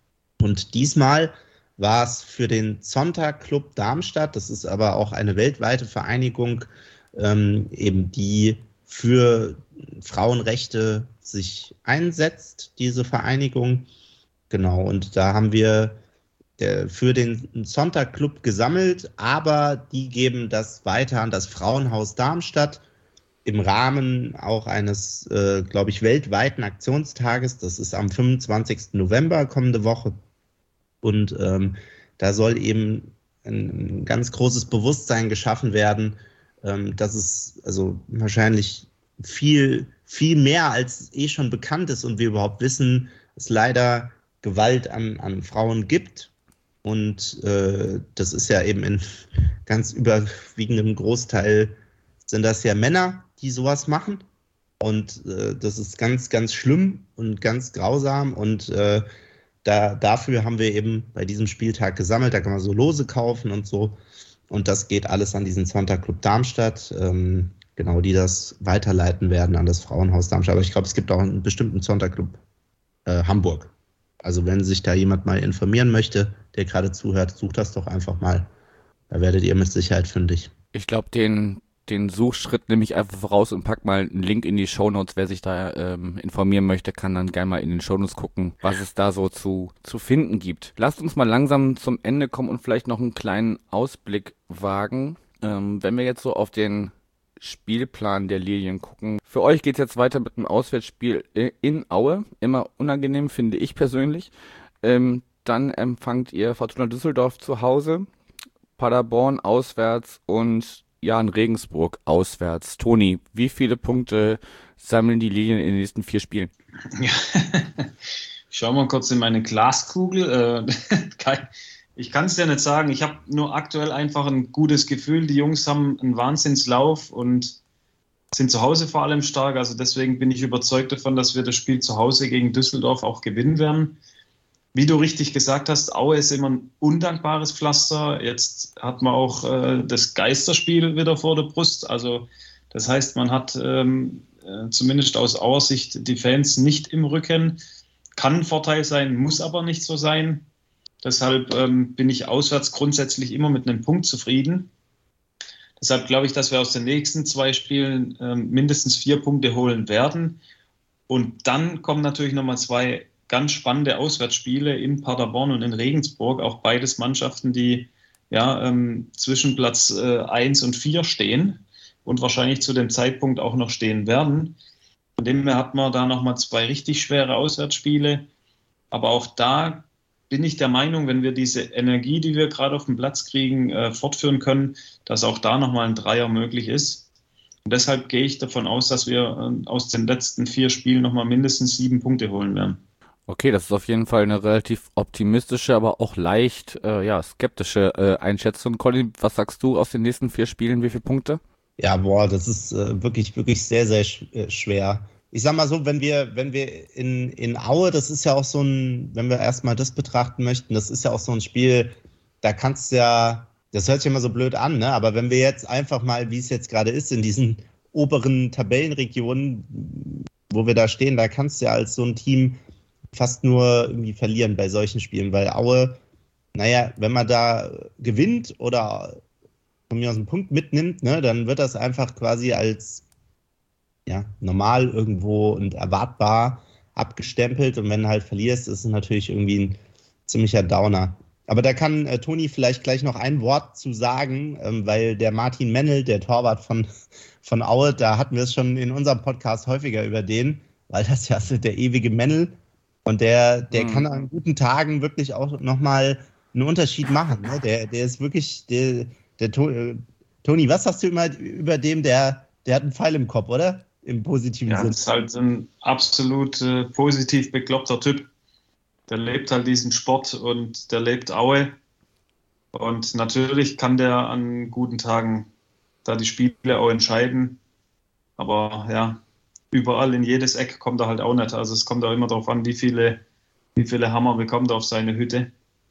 Und diesmal war es für den Zonta Club Darmstadt, das ist aber auch eine weltweite Vereinigung, ähm, eben die für Frauenrechte sich einsetzt, diese Vereinigung. Genau, und da haben wir äh, für den Zonta Club gesammelt, aber die geben das weiter an das Frauenhaus Darmstadt im Rahmen auch eines, äh, glaube ich, weltweiten Aktionstages. Das ist am fünfundzwanzigsten November kommende Woche. Und ähm, da soll eben ein, ein ganz großes Bewusstsein geschaffen werden, ähm, dass es also wahrscheinlich viel, viel mehr als eh schon bekannt ist und wir überhaupt wissen, es leider Gewalt an, an Frauen gibt. Und äh, das ist ja eben in ganz überwiegendem Großteil sind das ja Männer, die sowas machen. Und äh, das ist ganz, ganz schlimm und ganz grausam und äh, Da, dafür haben wir eben bei diesem Spieltag gesammelt, da kann man so Lose kaufen und so. Und das geht alles an diesen Zonta Club Darmstadt, ähm, genau, die das weiterleiten werden an das Frauenhaus Darmstadt. Aber ich glaube, es gibt auch einen bestimmten Zonta Club äh, Hamburg. Also wenn sich da jemand mal informieren möchte, der gerade zuhört, sucht das doch einfach mal. Da werdet ihr mit Sicherheit fündig. Ich glaube, den den Suchschritt nehme ich einfach voraus und pack mal einen Link in die Shownotes. Wer sich da ähm, informieren möchte, kann dann gerne mal in den Shownotes gucken, was es da so zu zu finden gibt. Lasst uns mal langsam zum Ende kommen und vielleicht noch einen kleinen Ausblick wagen. Ähm, wenn wir jetzt so auf den Spielplan der Lilien gucken. Für euch geht's jetzt weiter mit einem Auswärtsspiel in Aue. Immer unangenehm, finde ich persönlich. Ähm, dann empfangt ihr Fortuna Düsseldorf zu Hause. Paderborn auswärts und ja, in Regensburg auswärts. Toni, wie viele Punkte sammeln die Lilien in den nächsten vier Spielen? Ja. Ich schau mal kurz in meine Glaskugel. Ich kann es dir nicht sagen. Ich habe nur aktuell einfach ein gutes Gefühl. Die Jungs haben einen Wahnsinnslauf und sind zu Hause vor allem stark. Also deswegen bin ich überzeugt davon, dass wir das Spiel zu Hause gegen Düsseldorf auch gewinnen werden. Wie du richtig gesagt hast, Aue ist immer ein undankbares Pflaster. Jetzt hat man auch äh, das Geisterspiel wieder vor der Brust. Also das heißt, man hat ähm, äh, zumindest aus Auer Sicht die Fans nicht im Rücken. Kann ein Vorteil sein, muss aber nicht so sein. Deshalb ähm, bin ich auswärts grundsätzlich immer mit einem Punkt zufrieden. Deshalb glaube ich, dass wir aus den nächsten zwei Spielen ähm, mindestens vier Punkte holen werden. Und dann kommen natürlich nochmal zwei ganz spannende Auswärtsspiele in Paderborn und in Regensburg. Auch beides Mannschaften, die ja, ähm, zwischen Platz äh, eins und vier stehen und wahrscheinlich zu dem Zeitpunkt auch noch stehen werden. Von dem her hat man da nochmal zwei richtig schwere Auswärtsspiele. Aber auch da bin ich der Meinung, wenn wir diese Energie, die wir gerade auf dem Platz kriegen, äh, fortführen können, dass auch da nochmal ein Dreier möglich ist. Und deshalb gehe ich davon aus, dass wir äh, aus den letzten vier Spielen nochmal mindestens sieben Punkte holen werden. Okay, das ist auf jeden Fall eine relativ optimistische, aber auch leicht äh, ja, skeptische äh, Einschätzung. Colin, was sagst du aus den nächsten vier Spielen? Wie viele Punkte? Ja, boah, das ist äh, wirklich, wirklich sehr, sehr sch- äh, schwer. Ich sag mal so, wenn wir, wenn wir in, in Aue, das ist ja auch so ein, wenn wir erstmal das betrachten möchten, das ist ja auch so ein Spiel, da kannst du ja, das hört sich immer so blöd an, ne? Aber wenn wir jetzt einfach mal, wie es jetzt gerade ist, in diesen oberen Tabellenregionen, wo wir da stehen, da kannst du ja als so ein Team fast nur irgendwie verlieren bei solchen Spielen, weil Aue, naja, wenn man da gewinnt oder von mir aus einen Punkt mitnimmt, ne, dann wird das einfach quasi als ja, normal irgendwo und erwartbar abgestempelt und wenn du halt verlierst, ist es natürlich irgendwie ein ziemlicher Downer. Aber da kann äh, Toni vielleicht gleich noch ein Wort zu sagen, ähm, weil der Martin Mennel, der Torwart von, von Aue, da hatten wir es schon in unserem Podcast häufiger über den, weil das ja so der ewige Mennel und der, der mhm. kann an guten Tagen wirklich auch nochmal einen Unterschied machen. Ne? Der, der ist wirklich, der, der äh, Toni, was sagst du immer über dem, der, der hat einen Pfeil im Kopf, oder? Im positiven ja, Sinne. Ja, ist halt ein absolut äh, positiv bekloppter Typ. Der lebt halt diesen Sport und der lebt Aue. Und natürlich kann der an guten Tagen da die Spiele auch entscheiden. Aber ja, überall in jedes Eck kommt er halt auch nicht. Also es kommt auch immer darauf an, wie viele, wie viele Hammer bekommt er auf seine Hütte.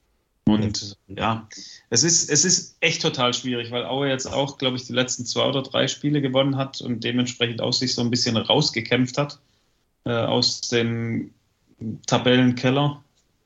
Und ja, es ist, es ist echt total schwierig, weil Aue jetzt auch, glaube ich, die letzten zwei oder drei Spiele gewonnen hat und dementsprechend auch sich so ein bisschen rausgekämpft hat äh, aus dem Tabellenkeller.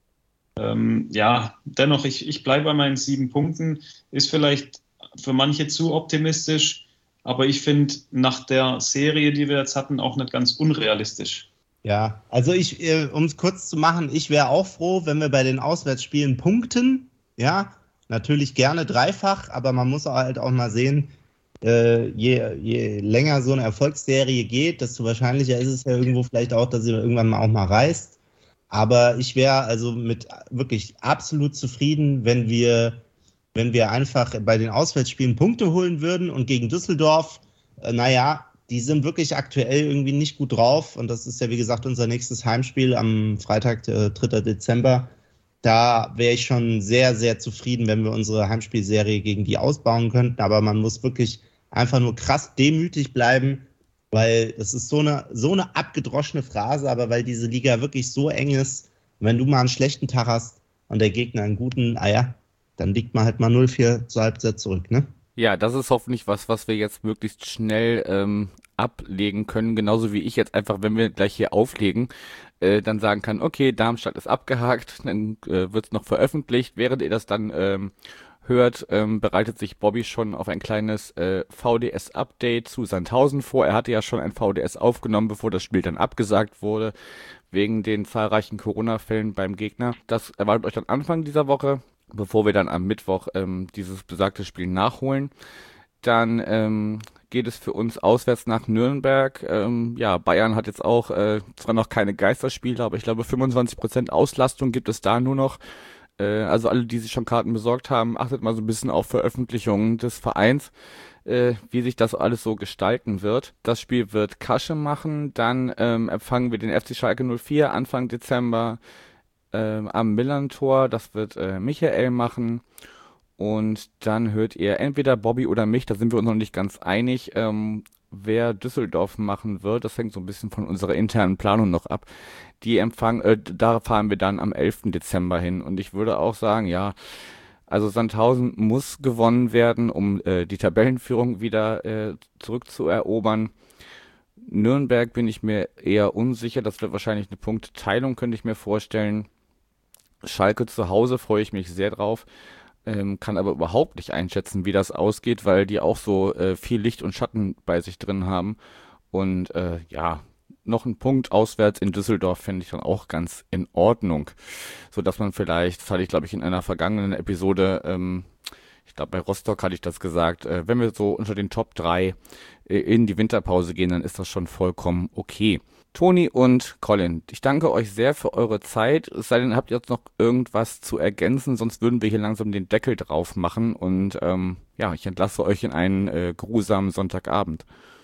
Ähm, ja, dennoch, ich, ich bleibe bei meinen sieben Punkten. Ist vielleicht für manche zu optimistisch, aber ich finde nach der Serie, die wir jetzt hatten, auch nicht ganz unrealistisch. Ja, also ich, um es kurz zu machen, ich wäre auch froh, wenn wir bei den Auswärtsspielen punkten. Ja, natürlich gerne dreifach, aber man muss halt auch mal sehen, äh, je, je länger so eine Erfolgsserie geht, desto wahrscheinlicher ist es ja irgendwo vielleicht auch, dass sie irgendwann mal auch mal reißt. Aber ich wäre also mit wirklich absolut zufrieden, wenn wir, wenn wir einfach bei den Auswärtsspielen Punkte holen würden und gegen Düsseldorf, äh, naja, die sind wirklich aktuell irgendwie nicht gut drauf und das ist ja wie gesagt unser nächstes Heimspiel am Freitag, der dritter Dezember. Da wäre ich schon sehr, sehr zufrieden, wenn wir unsere Heimspielserie gegen die ausbauen könnten, aber man muss wirklich einfach nur krass demütig bleiben, weil das ist so eine, so eine abgedroschene Phrase, aber weil diese Liga wirklich so eng ist, wenn du mal einen schlechten Tag hast und der Gegner einen guten, ah ja, dann liegt man halt mal null vier zur Halbzeit zurück, ne? Ja, das ist hoffentlich was, was wir jetzt möglichst schnell ähm, ablegen können, genauso wie ich jetzt einfach, wenn wir gleich hier auflegen, äh, dann sagen kann, okay, Darmstadt ist abgehakt, dann äh, wird es noch veröffentlicht. Während ihr das dann ähm, hört, ähm, bereitet sich Bobby schon auf ein kleines äh, V D S-Update zu Sandhausen vor. Er hatte ja schon ein V D S aufgenommen, bevor das Spiel dann abgesagt wurde, wegen den zahlreichen Corona-Fällen beim Gegner. Das erwartet euch dann Anfang dieser Woche, bevor wir dann am Mittwoch ähm, dieses besagte Spiel nachholen. Dann ähm, geht es für uns auswärts nach Nürnberg. Ähm, ja, Bayern hat jetzt auch äh, zwar noch keine Geisterspiele, aber ich glaube fünfundzwanzig Prozent Auslastung gibt es da nur noch. Äh, also alle, die sich schon Karten besorgt haben, achtet mal so ein bisschen auf Veröffentlichungen des Vereins, äh, wie sich das alles so gestalten wird. Das Spiel wird Kasche machen, dann ähm, empfangen wir den F C Schalke null vier Anfang Dezember ähm, am Millerntor. Das wird äh, Michael machen. Und dann hört ihr entweder Bobby oder mich, da sind wir uns noch nicht ganz einig, ähm, wer Düsseldorf machen wird. Das hängt so ein bisschen von unserer internen Planung noch ab. Die empfangen, äh, da fahren wir dann am elften Dezember hin. Und ich würde auch sagen, ja, also Sandhausen muss gewonnen werden, um äh, die Tabellenführung wieder äh, zurückzuerobern. Nürnberg bin ich mir eher unsicher. Das wird wahrscheinlich eine Punkteteilung, könnte ich mir vorstellen. Schalke zu Hause freue ich mich sehr drauf. Ähm, kann aber überhaupt nicht einschätzen, wie das ausgeht, weil die auch so äh, viel Licht und Schatten bei sich drin haben. Und äh, ja, noch ein Punkt auswärts in Düsseldorf finde ich dann auch ganz in Ordnung. So dass man vielleicht, das hatte ich glaube ich in einer vergangenen Episode, ähm, ich glaube bei Rostock hatte ich das gesagt, äh, wenn wir so unter den Top drei äh, in die Winterpause gehen, dann ist das schon vollkommen okay. Toni und Colin, ich danke euch sehr für eure Zeit. Es sei denn, habt ihr jetzt noch irgendwas zu ergänzen, sonst würden wir hier langsam den Deckel drauf machen. Und ähm, ja, ich entlasse euch in einen äh, geruhsamen Sonntagabend.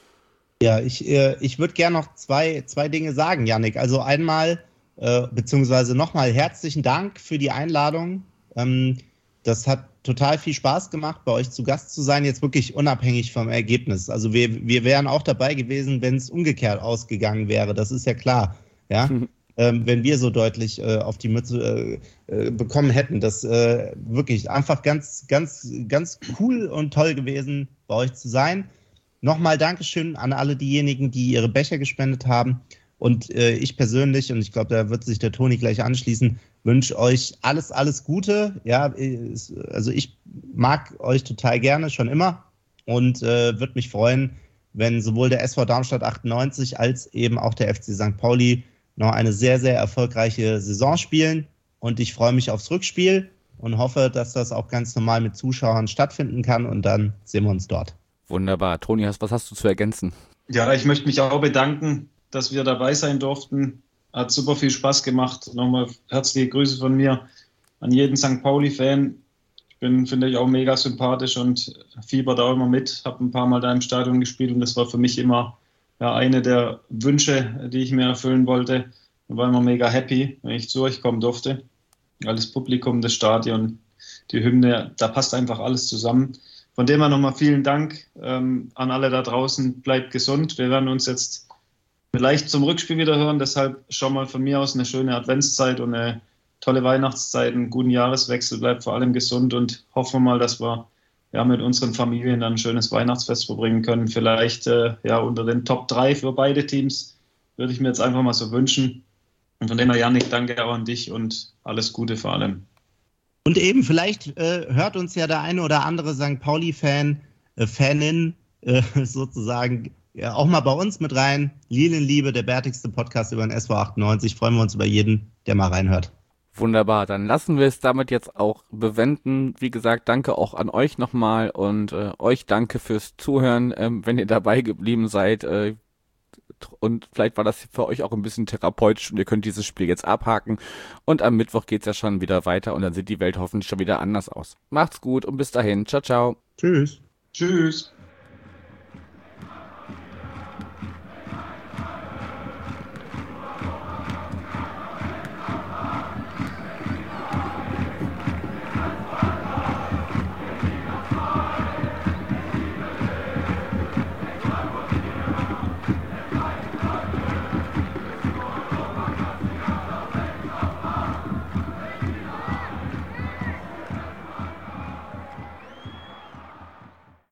Ja, ich, äh, ich würde gerne noch zwei, zwei Dinge sagen, Yannick. Also einmal, äh, beziehungsweise nochmal herzlichen Dank für die Einladung. Ähm, das hat total viel Spaß gemacht, bei euch zu Gast zu sein, jetzt wirklich unabhängig vom Ergebnis. Also wir, wir wären auch dabei gewesen, wenn es umgekehrt ausgegangen wäre, das ist ja klar. Ja? Mhm. Ähm, wenn wir so deutlich äh, auf die Mütze äh, äh, bekommen hätten. Das äh, wirklich einfach ganz, ganz, ganz cool und toll gewesen, bei euch zu sein. Nochmal Dankeschön an alle diejenigen, die ihre Becher gespendet haben. Und äh, ich persönlich, und ich glaube, da wird sich der Toni gleich anschließen, wünsche euch alles, alles Gute. Ja, also ich mag euch total gerne, schon immer. Und äh, würde mich freuen, wenn sowohl der S V Darmstadt achtundneunzig als eben auch der F C Sankt Pauli noch eine sehr, sehr erfolgreiche Saison spielen. Und ich freue mich aufs Rückspiel und hoffe, dass das auch ganz normal mit Zuschauern stattfinden kann. Und dann sehen wir uns dort. Wunderbar. Toni, was hast du zu ergänzen? Ja, ich möchte mich auch bedanken, dass wir dabei sein durften. Hat super viel Spaß gemacht. Nochmal herzliche Grüße von mir an jeden Sankt Pauli-Fan. Ich bin, finde ich, auch mega sympathisch und fieber da immer mit. Habe ein paar Mal da im Stadion gespielt und das war für mich immer ja, eine der Wünsche, die ich mir erfüllen wollte. Ich war immer mega happy, wenn ich zu euch kommen durfte. Weil das Publikum, das Stadion, die Hymne, da passt einfach alles zusammen. Von dem her nochmal vielen Dank ähm, an alle da draußen. Bleibt gesund. Wir werden uns jetzt vielleicht zum Rückspiel wieder hören, deshalb schon mal von mir aus eine schöne Adventszeit und eine tolle Weihnachtszeit, einen guten Jahreswechsel, bleibt vor allem gesund und hoffen wir mal, dass wir ja, mit unseren Familien dann ein schönes Weihnachtsfest verbringen können. Vielleicht äh, ja unter den Top drei für beide Teams, würde ich mir jetzt einfach mal so wünschen. Und von dem her, Yannick, danke auch an dich und alles Gute vor allem. Und eben, vielleicht äh, hört uns ja der eine oder andere Sankt Pauli-Fan, äh, Fanin äh, sozusagen, ja, auch mal bei uns mit rein. Lilienliebe, der bärtigste Podcast über den S V achtundneunzig. Freuen wir uns über jeden, der mal reinhört. Wunderbar, dann lassen wir es damit jetzt auch bewenden. Wie gesagt, danke auch an euch nochmal und äh, euch danke fürs Zuhören, ähm, wenn ihr dabei geblieben seid. Äh, und vielleicht war das für euch auch ein bisschen therapeutisch und ihr könnt dieses Spiel jetzt abhaken. Und am Mittwoch geht's ja schon wieder weiter und dann sieht die Welt hoffentlich schon wieder anders aus. Macht's gut und bis dahin. Ciao, ciao. Tschüss. Tschüss.